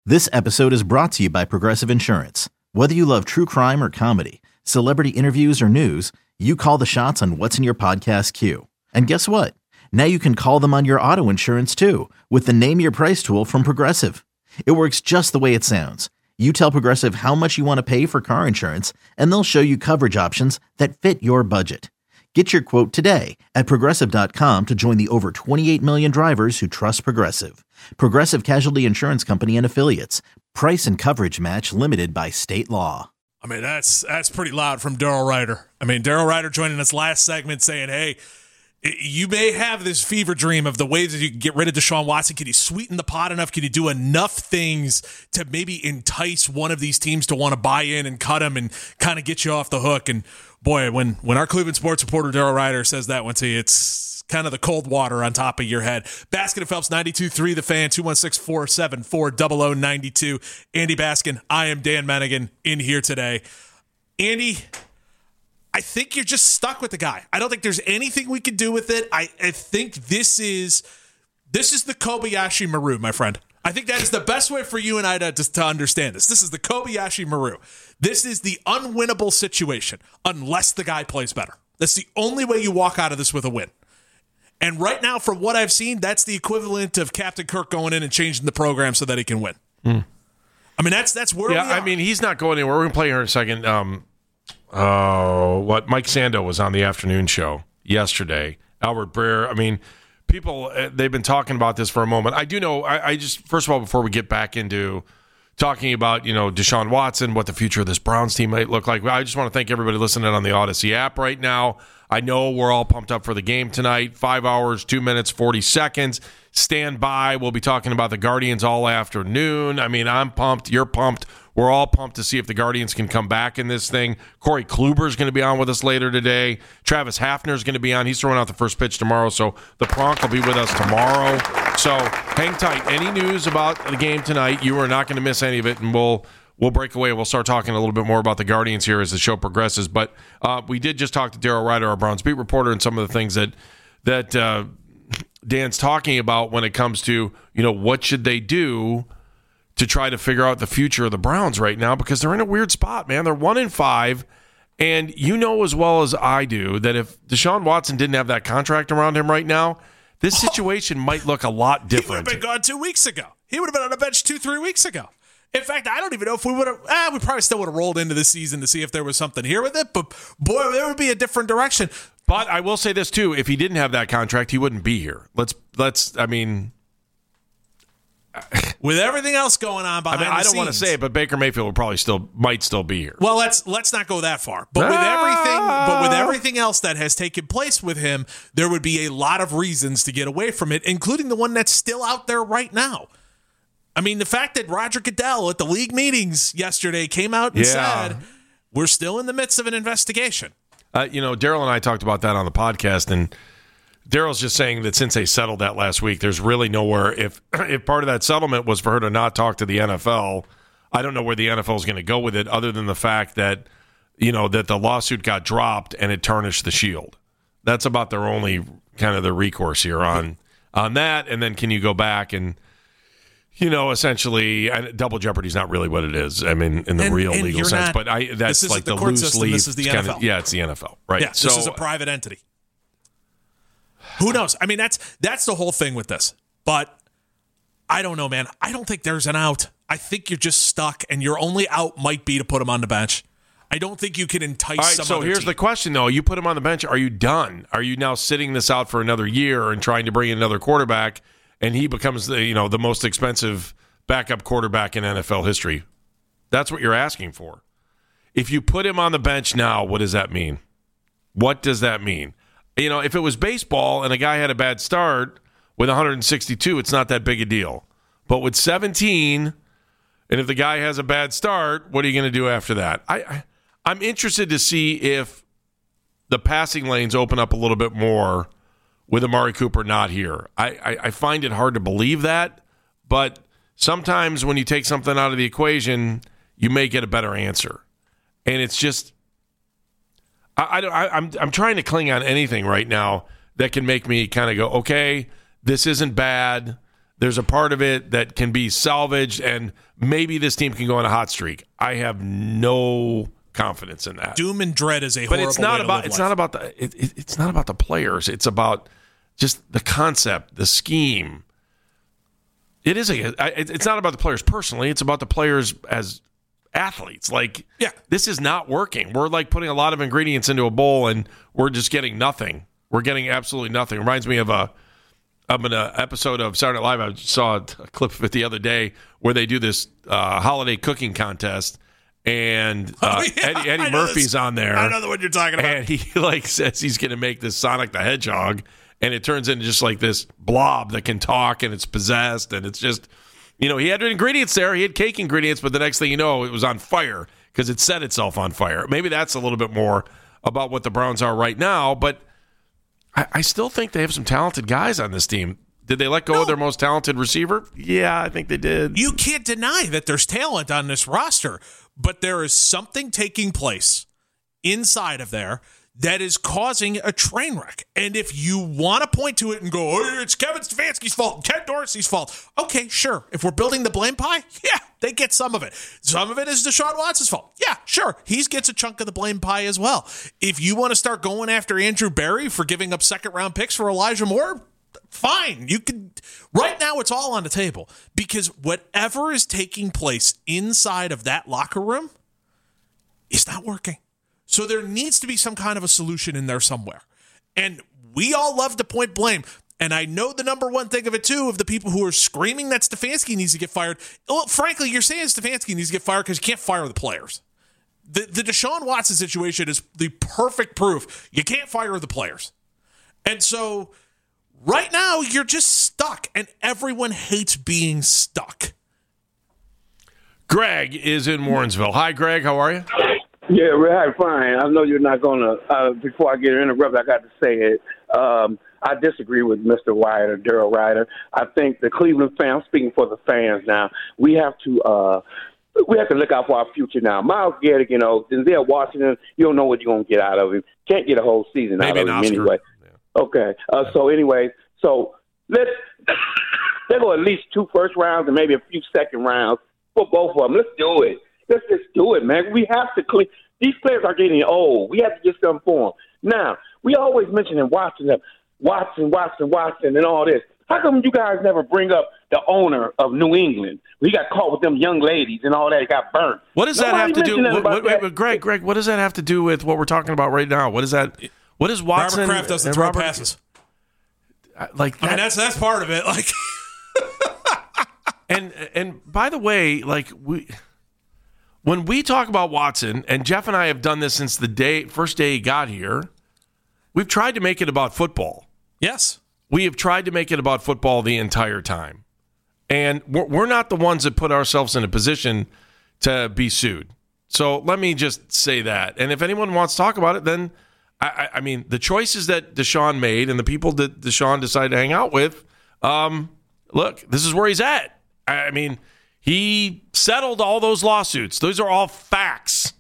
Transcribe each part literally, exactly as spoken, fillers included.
This episode is brought to you by Progressive Insurance. Whether you love true crime or comedy, celebrity interviews or news, you call the shots on what's in your podcast queue. And guess what? Now you can call them on your auto insurance too with the Name Your Price tool from Progressive. It works just the way it sounds. You tell Progressive how much you want to pay for car insurance, and they'll show you coverage options that fit your budget. Get your quote today at Progressive dot com to join the over twenty-eight million drivers who trust Progressive. Progressive Casualty Insurance Company and Affiliates. Price and coverage match limited by state law. I mean, that's that's pretty loud from Daryl Ryder. I mean, Daryl Ryder joining us last segment saying, hey, you may have this fever dream of the ways that you can get rid of Deshaun Watson. Can you sweeten the pot enough? Can you do enough things to maybe entice one of these teams to want to buy in and cut him and kind of get you off the hook? And boy, when, when our Cleveland sports reporter Daryl Ryder says that one to you, it's kind of the cold water on top of your head. Baskin and Phelps, ninety-two point three The Fan, two one six, four seven four, zero zero nine two. Andy Baskin, I am Dan Mennigan in here today. Andy, I think you're just stuck with the guy. I don't think there's anything we can do with it. I, I think this is this is the Kobayashi Maru, my friend. I think that is the best way for you and I to, to, to understand this. This is the Kobayashi Maru. This is the unwinnable situation unless the guy plays better. That's the only way you walk out of this with a win. And right now, from what I've seen, that's the equivalent of Captain Kirk going in and changing the program so that he can win. Mm. I mean, that's that's where yeah, we are. I mean, he's not going anywhere. We're going to play here in a second. Um, uh, what Mike Sando was on the afternoon show yesterday. Albert Breer. I mean, people, they've been talking about this for a moment. I do know, I, I just, first of all, before we get back into talking about, you know, Deshaun Watson, what the future of this Browns team might look like, I just want to thank everybody listening on the Odyssey app right now. I know we're all pumped up for the game tonight. Five hours, two minutes, forty seconds. Stand by. We'll be talking about the Guardians all afternoon. I mean, I'm pumped. You're pumped. We're all pumped to see if the Guardians can come back in this thing. Corey Kluber is going to be on with us later today. Travis Hafner is going to be on. He's throwing out the first pitch tomorrow, so the Pronk will be with us tomorrow. So hang tight. Any news about the game tonight, you are not going to miss any of it, and we'll we'll break away. We'll start talking a little bit more about the Guardians here as the show progresses. But uh, we did just talk to Daryl Ryder, our Browns beat reporter, and some of the things that that uh, Dan's talking about when it comes to, you know, what should they do to try to figure out the future of the Browns right now, because they're in a weird spot, man. They're one in five, and you know as well as I do that if Deshaun Watson didn't have that contract around him right now, this situation oh, might look a lot different. He would have been gone two weeks ago. He would have been on the bench two, three weeks ago. In fact, I don't even know if we would have, eh, we probably still would have rolled into the season to see if there was something here with it, but boy, there would be a different direction. But I will say this too, if he didn't have that contract, he wouldn't be here. Let's, let's, I mean... With everything else going on behind I mean, the I don't scenes, want to say it, but Baker Mayfield will probably still might still be here. Well, let's let's not go that far. But ah! with everything, but with everything else that has taken place with him, there would be a lot of reasons to get away from it, including the one that's still out there right now. I mean, the fact that Roger Goodell at the league meetings yesterday came out and yeah. said we're still in the midst of an investigation. Uh, you know, Daryl and I talked about that on the podcast, and Daryl's just saying that since they settled that last week, there's really nowhere. If if part of that settlement was for her to not talk to the N F L, I don't know where the N F L is going to go with it, other than the fact that, you know, that the lawsuit got dropped and it tarnished the Shield. That's about their only kind of the recourse here on on that. And then can you go back and, you know, essentially, and double jeopardy is not really what it is. I mean, in the and, real and legal sense, not, but I that's like the, the loose system, leaf. This is the it's N F L. Kind of, yeah, it's the N F L, right? Yeah, so, this is a private entity. Who knows? I mean, that's that's the whole thing with this. But I don't know, man. I don't think there's an out. I think you're just stuck, and your only out might be to put him on the bench. I don't think you can entice All right, some so other here's team. the question, though. You put him on the bench. Are you done? Are you now sitting this out for another year and trying to bring in another quarterback, and he becomes the, you know, the most expensive backup quarterback in N F L history? That's what you're asking for. If you put him on the bench now, what does that mean? What does that mean? You know, if it was baseball and a guy had a bad start with one hundred sixty-two, it's not that big a deal. But with seventeen, and if the guy has a bad start, what are you going to do after that? I, I, I'm interested to see if the passing lanes open up a little bit more with Amari Cooper not here. I, I, I find it hard to believe that, but sometimes when you take something out of the equation, you may get a better answer. And it's just... I, I, I'm I'm trying to cling on anything right now that can make me kind of go, okay, this isn't bad. there's a part of it that can be salvaged, and maybe this team can go on a hot streak. I have no confidence in that. Doom and dread is a but horrible it's not way to about live it's life. not about the it, it, it's not about the players. It's about just the concept, the scheme. It is a. It's not about the players personally. It's about the players as athletes. Like, yeah, this is not working. We're like putting a lot of ingredients into a bowl, and we're just getting nothing. We're getting absolutely nothing. It reminds me of a. I'm in an episode of Saturday Night Live. I saw a clip of it the other day where they do this uh, holiday cooking contest, and uh, oh, yeah, Eddie, Eddie Murphy's this. on there. I know the one you're talking about. And he like says he's going to make this Sonic the Hedgehog, and it turns into just like this blob that can talk, and it's possessed, and it's just, you know, he had ingredients there. He had cake ingredients, but the next thing you know, it was on fire because it set itself on fire. Maybe that's a little bit more about what the Browns are right now, but I, I still think they have some talented guys on this team. Did they let go no. of their most talented receiver? Yeah, I think they did. You can't deny that there's talent on this roster, but there is something taking place inside of there that is causing a train wreck. And if you want to point to it and go, oh, it's Kevin Stefanski's fault, Ken Dorsey's fault. Okay, sure. If we're building the blame pie, yeah, they get some of it. Some of it is Deshaun Watson's fault. Yeah, sure. He gets a chunk of the blame pie as well. If you want to start going after Andrew Berry for giving up second round picks for Elijah Moore, fine. You can. Right now, it's all on the table because whatever is taking place inside of that locker room is not working. So there needs to be some kind of a solution in there somewhere. And we all love to point blame. And I know the number one thing of it, too, of the people who are screaming that Stefanski needs to get fired. Well, frankly, you're saying Stefanski needs to get fired because you can't fire the players. The, the Deshaun Watson situation is the perfect proof. You can't fire the players. And so right now, you're just stuck. And everyone hates being stuck. Greg is in Warrensville. Hi, Greg. How are you? Yeah, right, fine. I know you're not going to, uh, before I get interrupted, I got to say it. Um, I disagree with Mister Ryder, Daryl Ryder. I think the Cleveland fans, speaking for the fans now, we have to uh, we have to look out for our future now. Myles Garrett, you know, Denzel Washington, you don't know what you're going to get out of him. Can't get a whole season Maybe out of him Oscar. anyway. Yeah. Okay. Uh, yeah. So, anyway, so let's let's go at least two first rounds and maybe a few second rounds for both of them. Let's do it. Let's just do it, man. We have to clean. These players are getting old. We have to get some for them. Now, we always mention in Watson, Watson, Watson, Watson, and all this. How come you guys never bring up the owner of New England? We got caught with them young ladies and all that. It got burnt. What does Nobody that have to do? Wait, wait, wait, wait, Greg, Greg, what does that have to do with what we're talking about right now? What is that? What is Watson? Robert Kraft doesn't throw Robert, passes. Like that, I mean, that's that's part of it. Like, and and by the way, like we. When we talk about Watson, and Jeff and I have done this since the day first day he got here, we've tried to make it about football. Yes. We have tried to make it about football the entire time. And we're, we're not the ones that put ourselves in a position to be sued. So let me just say that. And if anyone wants to talk about it, then, I, I, I mean, the choices that Deshaun made and the people that Deshaun decided to hang out with, um, look, this is where he's at. I, I mean... He settled all those lawsuits. Those are all facts.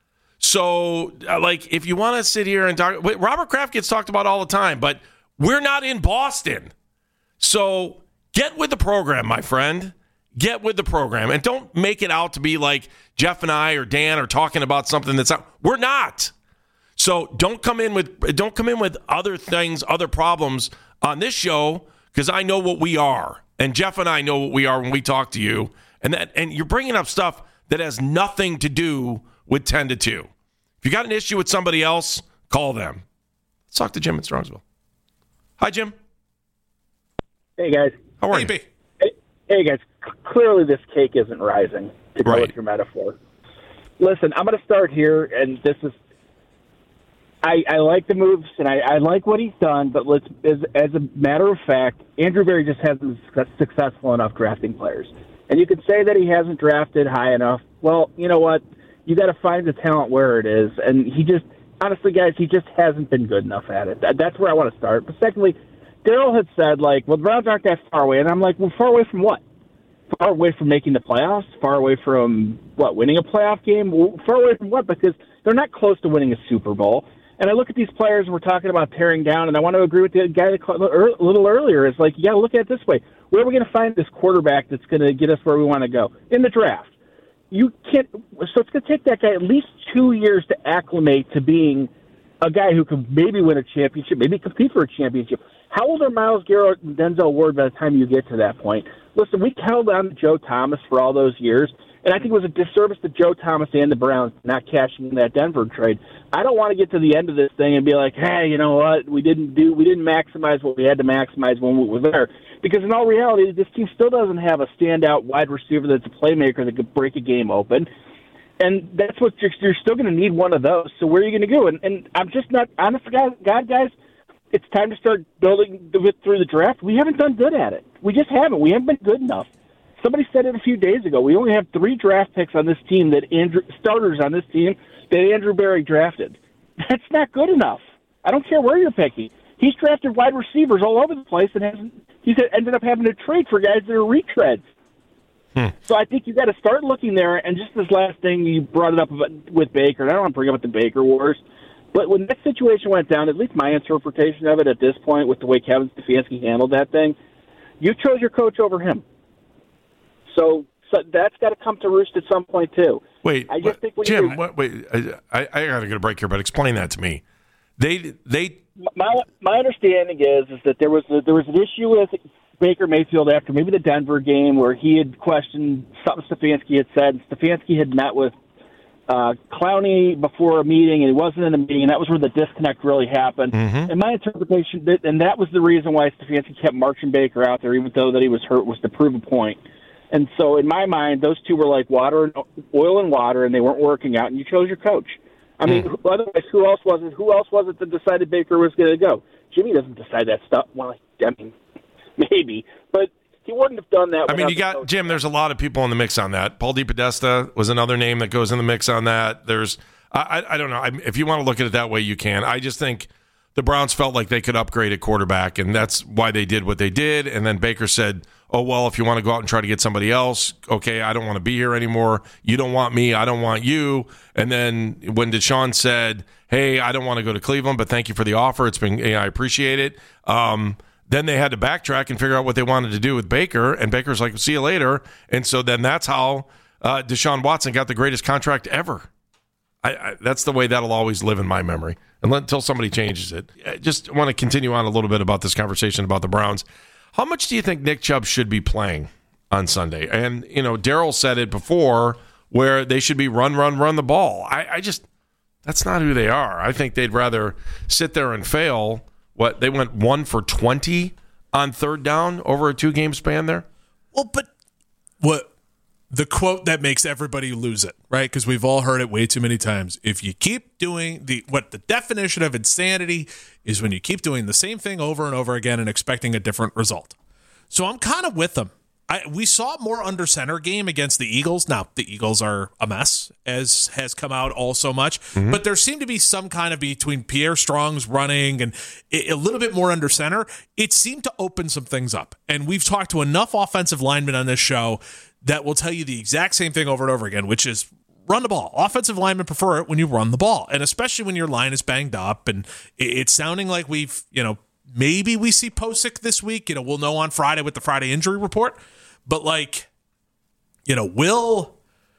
So, like, if you want to sit here and talk, Robert Kraft gets talked about all the time, but we're not in Boston. So get with the program, my friend. Get with the program. And don't make it out to be like Jeff and I or Dan are talking about something that's not. We're not. So don't come in with don't come in with other things, other problems on this show, because I know what we are. And Jeff and I know what we are when we talk to you. And that, and you're bringing up stuff that has nothing to do with ten to two. If you got an issue with somebody else, call them. Let's talk to Jim in Strongsville. Hi, Jim. Hey, guys. How are hey, you? B. Hey, hey, guys. C- clearly this cake isn't rising, to go right. with your metaphor. Listen, I'm going to start here, and this is I, I like the moves, and I, I like what he's done, but let's as, as a matter of fact, Andrew Berry just hasn't been successful enough drafting players. And you could say that he hasn't drafted high enough. Well, you know what? You got to find the talent where it is. And he just, honestly, guys, he just hasn't been good enough at it. That, that's where I want to start. But secondly, Daryl had said, like, well, the Browns aren't that far away. And I'm like, well, far away from what? Far away from making the playoffs? Far away from, what, winning a playoff game? Well, far away from what? Because they're not close to winning a Super Bowl. And I look at these players we're talking about tearing down, and I want to agree with the guy that called a little earlier. It's like, you got to look at it this way. Where are we going to find this quarterback that's going to get us where we want to go? In the draft. You can't. So it's going to take that guy at least two years to acclimate to being a guy who can maybe win a championship, maybe compete for a championship. How old are Myles Garrett and Denzel Ward by the time you get to that point? Listen, we held on to Joe Thomas for all those years, and I think it was a disservice to Joe Thomas and the Browns not cashing in that Denver trade. I don't want to get to the end of this thing and be like, hey, you know what? We didn't do, we didn't maximize what we had to maximize when we were there. Because in all reality, this team still doesn't have a standout wide receiver that's a playmaker that could break a game open. And that's what you're, you're still going to need one of those. So where are you going to go? And, and I'm just not, honest to God, God, guys, it's time to start building it through the draft. We haven't done good at it. We just haven't. We haven't been good enough. Somebody said it a few days ago. We only have three draft picks on this team that Andrew, starters on this team that Andrew Berry drafted. That's not good enough. I don't care where you're picking. He's drafted wide receivers all over the place and hasn't. He's ended up having to trade for guys that are retreads. Hmm. So I think you got to start looking there. And just this last thing, you brought it up with Baker, and I don't want to bring up the Baker wars, but when that situation went down, at least my interpretation of it at this point, with the way Kevin Stefanski handled that thing, you chose your coach over him. So, so that's got to come to roost at some point too. Wait, I just think when Jim, you, what, wait, I, I got to get a break here, but explain that to me. They, they. My my understanding is is that there was a, there was an issue with Baker Mayfield after maybe the Denver game where he had questioned something Stefanski had said. Stefanski had met with uh, Clowney before a meeting, and he wasn't in the meeting, and that was where the disconnect really happened. Mm-hmm. And my interpretation, and that was the reason why Stefanski kept marching Baker out there, even though that he was hurt, was to prove a point. And so in my mind, those two were like water and oil and water, and they weren't working out, and you chose your coach. I mean, mm. otherwise, who else was it? Who else was it that decided Baker was going to go? Jimmy doesn't decide that stuff. Well, I mean, maybe, but he wouldn't have done that. I mean, you got Jim. There's a lot of people in the mix on that. Paul DePodesta was another name that goes in the mix on that. There's, I, I, I don't know. I, if you want to look at it that way, you can. I just think the Browns felt like they could upgrade at quarterback, and that's why they did what they did. And then Baker said, oh, well, if you want to go out and try to get somebody else, okay, I don't want to be here anymore. You don't want me. I don't want you. And then when Deshaun said, hey, I don't want to go to Cleveland, but thank you for the offer. It's been, hey, I appreciate it. Um, then they had to backtrack and figure out what they wanted to do with Baker. And Baker's like, see you later. And so then that's how uh, Deshaun Watson got the greatest contract ever. I, I, that's the way that'll always live in my memory until somebody changes it. I just want to continue on a little bit about this conversation about the Browns. How much do you think Nick Chubb should be playing on Sunday? And, you know, Daryl said it before where they should be run, run, run the ball. I, I just, that's not who they are. I think they'd rather sit there and fail. What, they went one for twenty on third down over a two-game span there? Well, but what the quote that makes everybody lose it, right? Because we've all heard it way too many times. If you keep doing the what the definition of insanity is when you keep doing the same thing over and over again and expecting a different result. So I'm kind of with them. I, we saw more under center game against the Eagles. Now, the Eagles are a mess, as has come out all so much. Mm-hmm. But there seemed to be some kind of between Pierre Strong's running and a, a little bit more under center. It seemed to open some things up. And we've talked to enough offensive linemen on this show that will tell you the exact same thing over and over again, which is run the ball. Offensive linemen prefer it when you run the ball, and especially when your line is banged up. And it's sounding like we've, you know, maybe we see Posick this week. You know, we'll know on Friday with the Friday injury report. But, like, you know, we'll,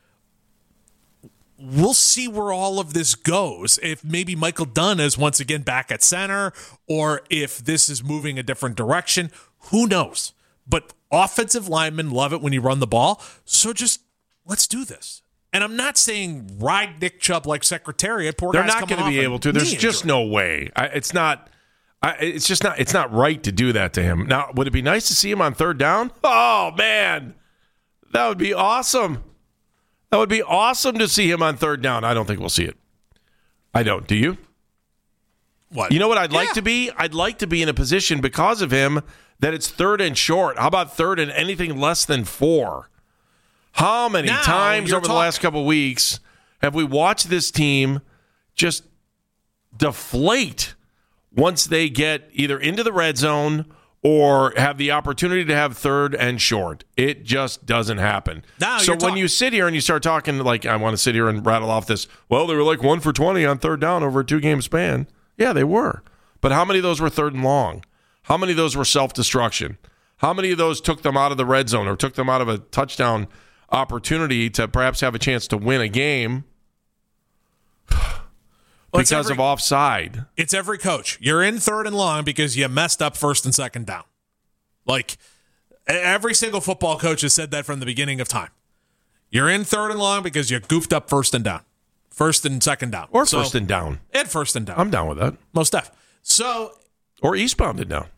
we'll see where all of this goes. If maybe Michael Dunn is once again back at center, or if this is moving a different direction, who knows? But offensive linemen love it when you run the ball. So just let's do this. And I'm not saying ride Nick Chubb like Secretariat. Poor They're not going to be able to. There's just no way. I, it's not. I, it's just not. It's not right to do that to him. Now, would it be nice to see him on third down? Oh man, that would be awesome. That would be awesome to see him on third down. I don't think we'll see it. I don't. Do you? What? You know what I'd yeah. like to be? I'd like to be in a position because of him that it's third and short. How about third and anything less than four? How many now, times over talking. the last couple of weeks have we watched this team just deflate once they get either into the red zone or have the opportunity to have third and short? It just doesn't happen. Now so when talk- you sit here and you start talking like, I want to sit here and rattle off this, well, they were like one for twenty on third down over a two-game span. Yeah, they were. But how many of those were third and long? How many of those were self-destruction? How many of those took them out of the red zone or took them out of a touchdown opportunity to perhaps have a chance to win a game well, because every, of offside? It's every coach. You're in third and long because you messed up first and second down. Like, every single football coach has said that from the beginning of time. You're in third and long because you goofed up first and down. First and second down. Or so, first and down. And first and down. I'm down with that. Most def. So. Or eastbound and down.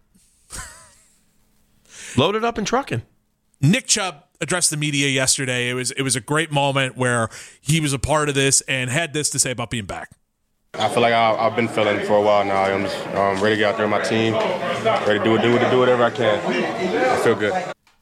Load it up and trucking. Nick Chubb addressed the media yesterday. It was it was a great moment where he was a part of this and had this to say about being back. I feel like I, I've been feeling for a while now. I'm just um, ready to get out there with my team, ready to do, do, do whatever I can. I feel good.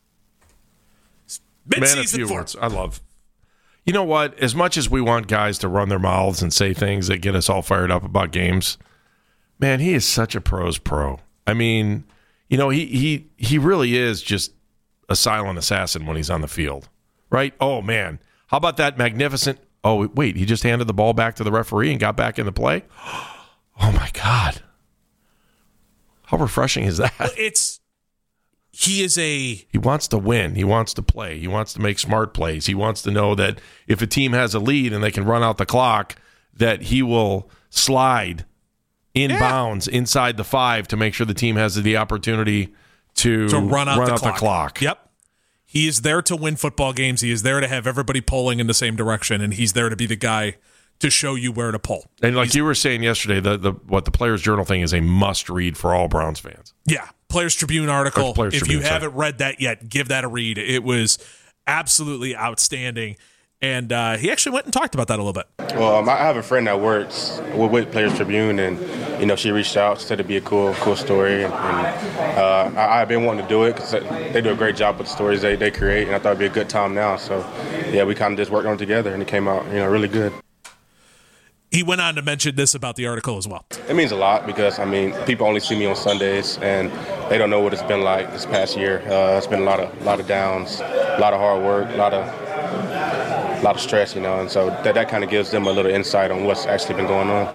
Man, a few words. I love. You know what? As much as we want guys to run their mouths and say things that get us all fired up about games, man, he is such a pro's pro. I mean, you know, he he he really is just a silent assassin when he's on the field, right? Oh, man. How about that magnificent – oh, wait, he just handed the ball back to the referee and got back in the play? Oh, my God. How refreshing is that? It's – he is a – He wants to win. He wants to play. He wants to make smart plays. He wants to know that if a team has a lead and they can run out the clock, that he will slide inbounds yeah. inside the five to make sure the team has the opportunity to, to run out, run the, out clock. the clock. Yep. He is there to win football games. He is there to have everybody pulling in the same direction, and he's there to be the guy to show you where to pull. And like he's, you were saying yesterday, the, the what the Players Journal thing is a must-read for all Browns fans. Yeah. Players Tribune article. Players if Tribune, you sorry. haven't read that yet, give that a read. It was absolutely outstanding. And uh, he actually went and talked about that a little bit. Well, um, I have a friend that works with, with Players Tribune, and you know, she reached out, said it'd be a cool, cool story, and, and uh, I, I've been wanting to do it because they do a great job with the stories they, they create, and I thought it'd be a good time now. So, yeah, we kind of just worked on it together, and it came out, you know, really good. He went on to mention this about the article as well. It means a lot because, I mean, people only see me on Sundays, and they don't know what it's been like this past year. Uh, it's been a lot of, lot of downs, a lot of hard work, a lot of. A lot of stress, you know, and so that, that kind of gives them a little insight on what's actually been going on.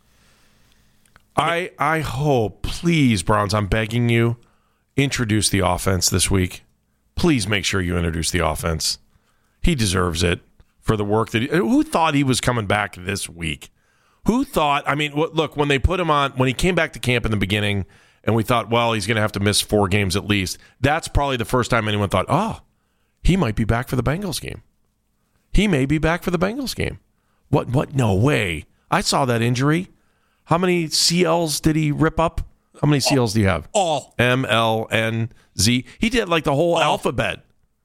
I I hope, please, Browns, I'm begging you, introduce the offense this week. Please make sure you introduce the offense. He deserves it for the work that he, who thought he was coming back this week? Who thought, I mean, look, when they put him on, when he came back to camp in the beginning, and we thought, well, he's going to have to miss four games at least, that's probably the first time anyone thought, oh, he might be back for the Bengals game. He may be back for the Bengals game. What? What? No way. I saw that injury. How many C Ls did he rip up? How many C Ls do you have? All. M, L, N, Z. He did like the whole All. alphabet.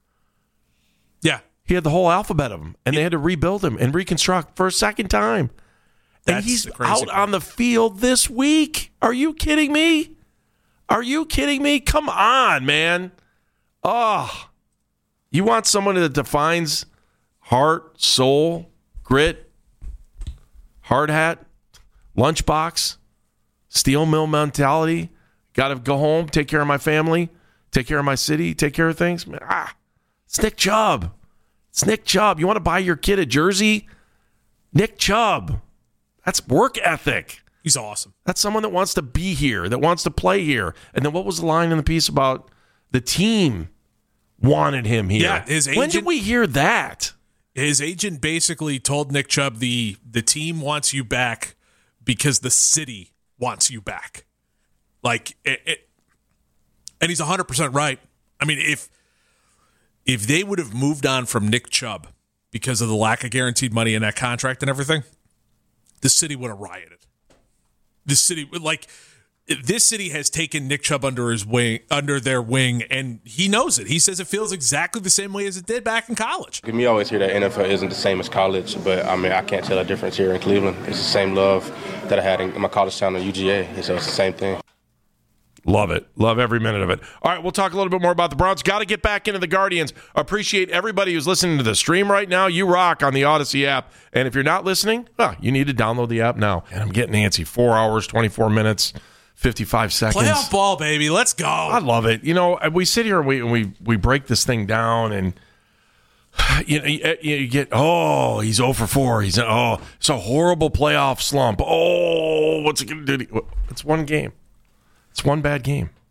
Yeah. He had the whole alphabet of them, and yeah. they had to rebuild him and reconstruct for a second time. And That's he's crazy out on the field this week. Are you kidding me? Are you kidding me? Come on, man. Oh, you want someone that defines heart, soul, grit, hard hat, lunchbox, steel mill mentality. Got to go home, take care of my family, take care of my city, take care of things. Ah, it's Nick Chubb. It's Nick Chubb. You want to buy your kid a jersey? Nick Chubb. That's work ethic. He's awesome. That's someone that wants to be here, that wants to play here. And then what was the line in the piece about the team wanted him here? Yeah, his agent, when did we hear that? His agent basically told Nick Chubb the the team wants you back because the city wants you back. Like, it, it, and he's one hundred percent right. I mean, if if they would have moved on from Nick Chubb because of the lack of guaranteed money in that contract and everything, the city would have rioted. The city, like, this city has taken Nick Chubb under his wing, under their wing, and he knows it. He says it feels exactly the same way as it did back in college. Me always hear that N F L isn't the same as college, but I mean, I can't tell a difference here in Cleveland. It's the same love that I had in my college town in U G A, so it's the same thing. Love it. Love every minute of it. All right, we'll talk a little bit more about the Browns. Got to get back into the Guardians. Appreciate everybody who's listening to the stream right now. You rock on the Odyssey app. And if you're not listening, well, you need to download the app now. And I'm getting antsy. Four hours, twenty-four minutes, fifty-five seconds. Playoff ball, baby. Let's go. I love it. You know, we sit here and we we, we break this thing down, and you know, you, you get, oh, he's oh for four. He's, oh, it's a horrible playoff slump. Oh, what's it going to do? It's one game. It's one bad game.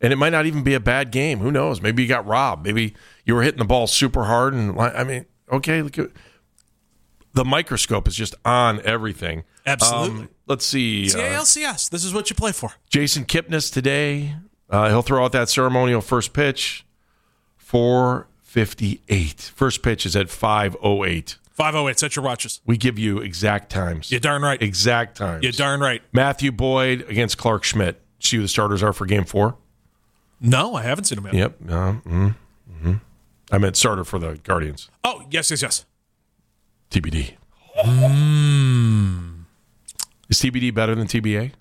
And it might not even be a bad game. Who knows? Maybe you got robbed. Maybe you were hitting the ball super hard. And I mean, okay, look at, the microscope is just on everything. Absolutely. Um, let's see. C A L C S, uh, this is what you play for. Jason Kipnis today. Uh, he'll throw out that ceremonial first pitch. four fifty-eight. First pitch is at five oh eight. five oh eight, set your watches. We give you exact times. You're darn right. Exact times. You're darn right. Matthew Boyd against Clark Schmidt. See who the starters are for game four? No, I haven't seen him yet. Yep. Uh, mm, mm-hmm. I meant starter for the Guardians. Oh, yes, yes, yes. T B D. Mm. Is T B D better than T B A?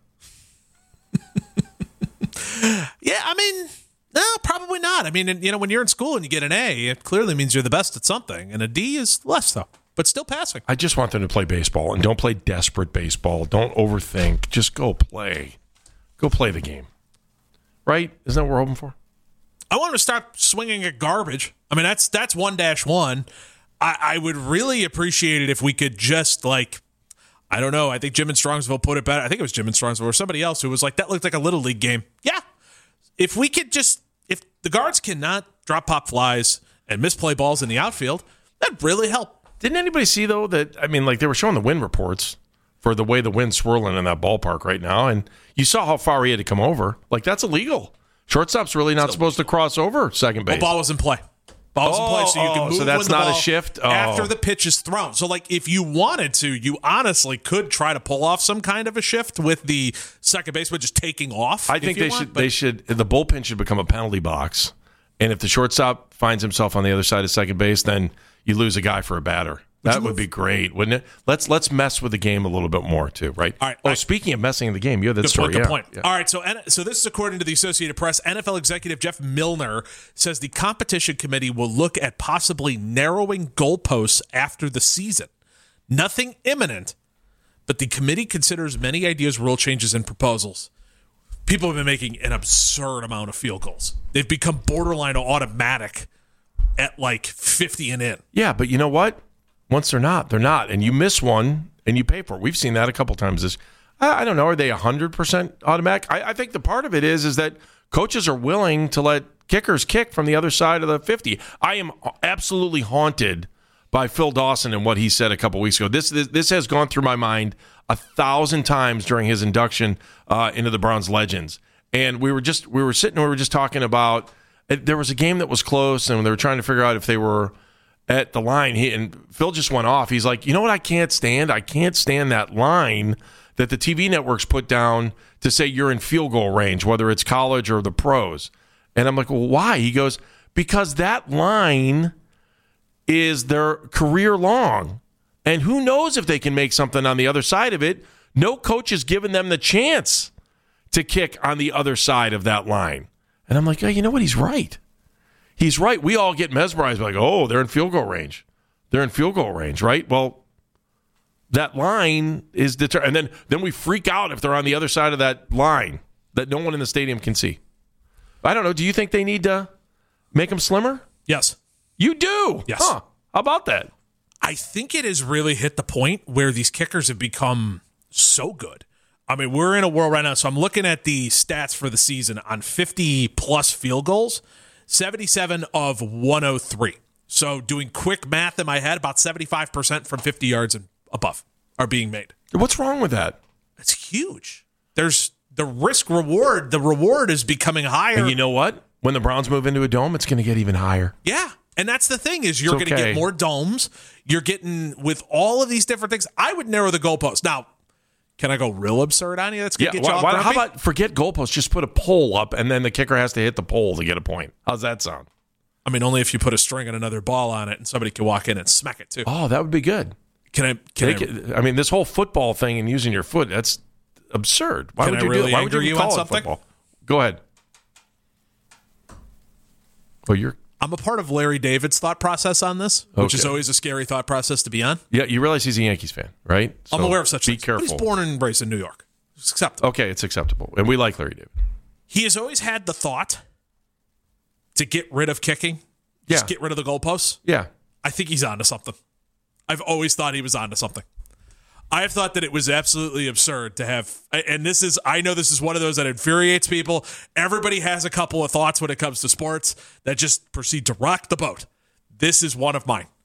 Yeah, I mean, no, probably not. I mean, you know, when you're in school and you get an A, it clearly means you're the best at something, and a D is less so, but still passing. I just want them to play baseball, and don't play desperate baseball. Don't overthink. Just go play. Go play the game. Right? Isn't that what we're hoping for? I want them to start swinging at garbage. I mean, that's that's one dash one. I, I would really appreciate it if we could just, like, I don't know. I think Jim in Strongsville put it better. I think it was Jim in Strongsville or somebody else who was like, that looked like a Little League game. Yeah. If we could just, if the guards cannot drop pop flies and misplay balls in the outfield, that'd really help. Didn't anybody see, though, that, I mean, like, they were showing the wind reports for the way the wind's swirling in that ballpark right now, and you saw how far he had to come over. Like, that's illegal. Shortstop's really not so, supposed to cross over second base. Well, ball was in play. Ball's oh, in play, so you can oh, move so that's when the not ball, a shift? Oh. after the pitch is thrown. So, like, if you wanted to, you honestly could try to pull off some kind of a shift with the second baseman just taking off. I think they want, should. but- They should. The bullpen should become a penalty box, and if the shortstop finds himself on the other side of second base, then you lose a guy for a batter. That would be great, wouldn't it? Let's let's mess with the game a little bit more too, right? All right. Oh, I, speaking of messing in the game, you have that good story. Point, good yeah. point. Yeah. All right. So so this is according to the Associated Press. N F L executive Jeff Milner says the competition committee will look at possibly narrowing goalposts after the season. Nothing imminent, but the committee considers many ideas, rule changes, and proposals. People have been making an absurd amount of field goals. They've become borderline automatic at like fifty and in. Yeah, but you know what? Once they're not, they're not. And you miss one, and you pay for it. We've seen that a couple times. This, I, I don't know, are they one hundred percent automatic? I, I think the part of it is is that coaches are willing to let kickers kick from the other side of the fifty. I am absolutely haunted by Phil Dawson and what he said a couple weeks ago. This this, this has gone through my mind a thousand times during his induction uh, into the Browns Legends. And we were just we were sitting, we were just talking about, there was a game that was close, and they were trying to figure out if they were at the line, he and Phil just went off. He's like, you know what I can't stand? I can't stand that line that the T V networks put down to say you're in field goal range, whether it's college or the pros. And I'm like, well, why? He goes, because that line is their career long. And who knows if they can make something on the other side of it. No coach has given them the chance to kick on the other side of that line. And I'm like, oh, you know what? He's right. He's right. We all get mesmerized by, like, oh, they're in field goal range. They're in field goal range, right? Well, that line is deter- and then then we freak out if they're on the other side of that line that no one in the stadium can see. I don't know. Do you think they need to make them slimmer? Yes. You do? Yes. Huh. How about that? I think it has really hit the point where these kickers have become so good. I mean, we're in a world right now, so I'm looking at the stats for the season on fifty-plus field goals. seventy-seven of one oh three. So doing quick math in my head, about seventy-five percent from fifty yards and above are being made. What's wrong with that? It's huge. There's the risk reward. The reward is becoming higher. And you know what? When the Browns move into a dome, it's going to get even higher. Yeah. And that's the thing is you're okay. going to get more domes. You're getting with all of these different things. I would narrow the goalpost. Now, can I go real absurd on you? That's going to Yeah, get you why, all why, how grumpy? about forget goalposts? Just put a pole up, and then the kicker has to hit the pole to get a point. How's that sound? I mean, only if you put a string and another ball on it, and somebody can walk in and smack it too. Oh, that would be good. Can I? Can I, Can, I mean, this whole football thing and using your foot—that's absurd. Why Can would I you really do it? Why would anger you, you call on it something? football? Go ahead. Well, you're I'm a part of Larry David's thought process on this, which Okay. is always a scary thought process to be on. yeah. You realize he's a Yankees fan, right? I'm So aware of such Be things. But careful. he's born and raised in New York. It's acceptable. Okay, it's acceptable, and we like Larry David. He has always had the thought to get rid of kicking, Yeah. just get rid of the goalposts. Yeah. I think he's onto something. I've always thought he was onto something. I've thought that it was absolutely absurd to have, and this is, I know this is one of those that infuriates people. Everybody has a couple of thoughts when it comes to sports that just proceed to rock the boat. This is one of mine.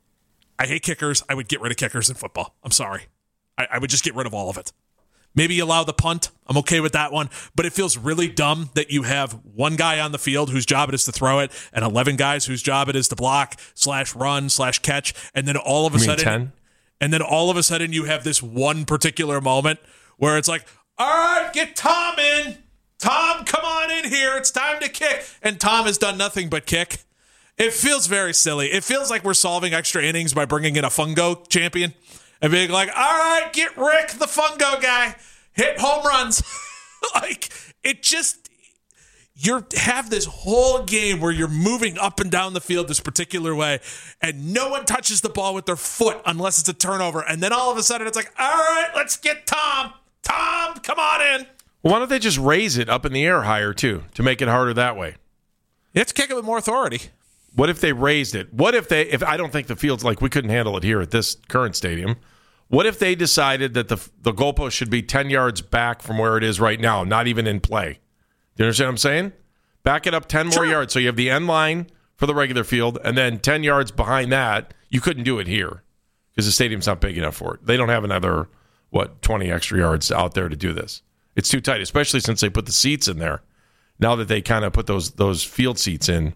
I hate kickers. I would get rid of kickers in football. I'm sorry. I, I would just get rid of all of it. Maybe allow the punt. I'm okay with that one. But it feels really dumb that you have one guy on the field whose job it is to throw it and eleven guys whose job it is to block slash run slash catch. And then all of a You mean sudden, ten? and then all of a sudden you have this one particular moment where it's like, all right, get Tom in. Tom, come on in here. It's time to kick. And Tom has done nothing but kick. It feels very silly. It feels like we're solving extra innings by bringing in a fungo champion and being like, all right, get Rick, the fungo guy, hit home runs. Like, it just, you have this whole game where you're moving up and down the field this particular way, and no one touches the ball with their foot unless it's a turnover. And then all of a sudden it's like, all right, let's get Tom. Tom, come on in. Why don't they just raise it up in the air higher, too, to make it harder that way? You have to kick it with more authority. What if they raised it? What if they, if I don't think the field's like, we couldn't handle it here at this current stadium. What if they decided that the the goalpost should be ten yards back from where it is right now, not even in play? Do you understand what I'm saying? Back it up ten more Sure. yards. So you have the end line for the regular field, and then ten yards behind that, you couldn't do it here because the stadium's not big enough for it. They don't have another, what, twenty extra yards out there to do this. It's too tight, especially since they put the seats in there. Now that they kind of put those those field seats in.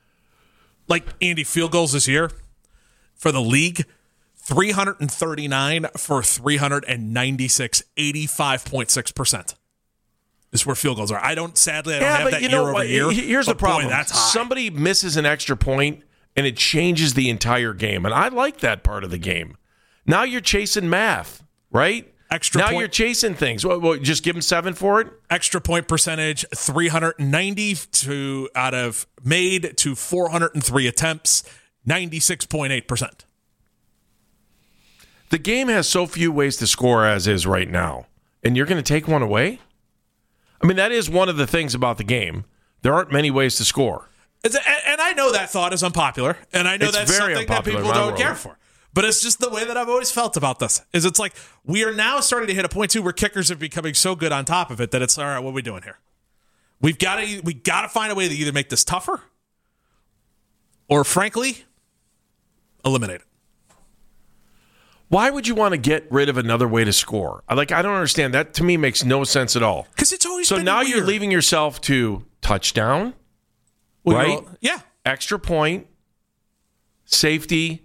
Like, Andy, field goals this year for the league, three hundred thirty-nine for three hundred ninety-six, eighty-five point six percent is where field goals are. I don't, sadly, I don't Yeah, have but that you year know over what? year. Here's but the problem. Boy, that's high. Somebody misses an extra point, and it changes the entire game. And I like that part of the game. Now you're chasing math, right? Extra now point- you're chasing things. What, what, just give them seven for it? Extra point percentage, three hundred ninety to out of made to four hundred three attempts, ninety-six point eight percent. The game has so few ways to score as is right now, and you're going to take one away? I mean, that is one of the things about the game. There aren't many ways to score. It's, and I know that thought is unpopular, and I know It's that's very something that unpopular in people my don't world. care for. But it's just the way that I've always felt about this. Is it's like we are now starting to hit a point too where kickers are becoming so good on top of it that it's all right. What are we doing here? We've got to we got to find a way to either make this tougher, or frankly, eliminate it. Why would you want to get rid of another way to score? I Like, I don't understand. That to me makes no sense at all. Because it's always So been now weird. you're leaving yourself to touchdown, Well, right? you're all- yeah. Extra point, safety,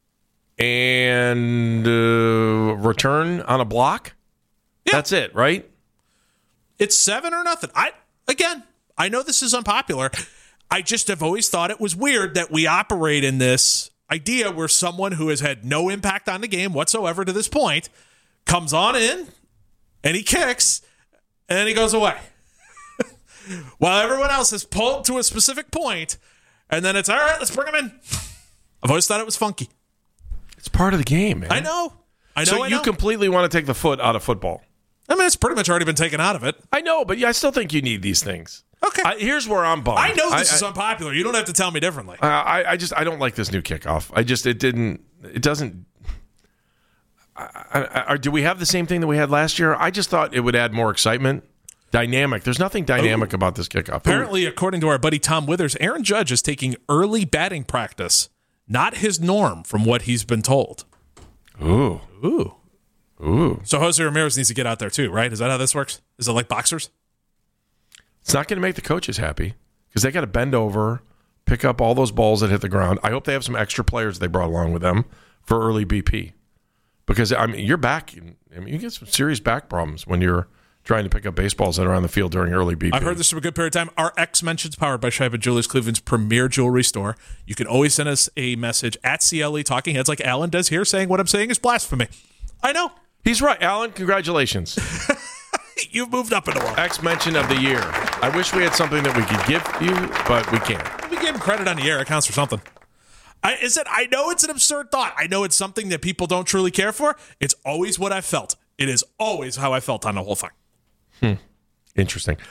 and uh, return on a block. Yeah. That's it, right? It's seven or nothing. I again, I know this is unpopular. I just have always thought it was weird that we operate in this idea where someone who has had no impact on the game whatsoever to this point comes on in and he kicks and then he goes away. While everyone else is pulled to a specific point, and then it's all right, let's bring him in. I've always thought it was funky. It's part of the game, man. I know. I know. So I you know. completely want to take the foot out of football. I mean, it's pretty much already been taken out of it. I know, but yeah, I still think you need these things. Okay. I, here's where I'm bummed. I know this I, is unpopular. You don't have to tell me differently. I, I, I just I don't like this new kickoff. I just it didn't it doesn't. I, I, I, do we have the same thing that we had last year? I just thought it would add more excitement, dynamic. There's nothing dynamic Ooh. about this kickoff. Apparently, according to our buddy Tom Withers, Aaron Judge is taking early batting practice. Not his norm, from what he's been told. Ooh, Ooh. ooh. So Jose Ramirez needs to get out there too, right? Is that how this works? Is it like boxers? It's not going to make the coaches happy because they got to bend over, pick up all those balls that hit the ground. I hope they have some extra players they brought along with them for early B P because I mean your back. I mean you get some serious back problems when you're trying to pick up baseballs that are on the field during early B P. I've heard this for a good period of time. Our X Mentions powered by Scheibe Jewelers, Cleveland's premier jewelry store. You can always send us a message at C L E Talking Heads like Alan does here, saying what I'm saying is blasphemy. I know. He's right, Alan. Congratulations. You've moved up in the world. X mention of the year. I wish we had something that we could give you, but we can't. We gave him credit on the air. It counts for something. I, is it, I know it's an absurd thought. I know it's something that people don't truly care for. It's always what I felt. It is always how I felt on the whole thing. Hmm. Interesting.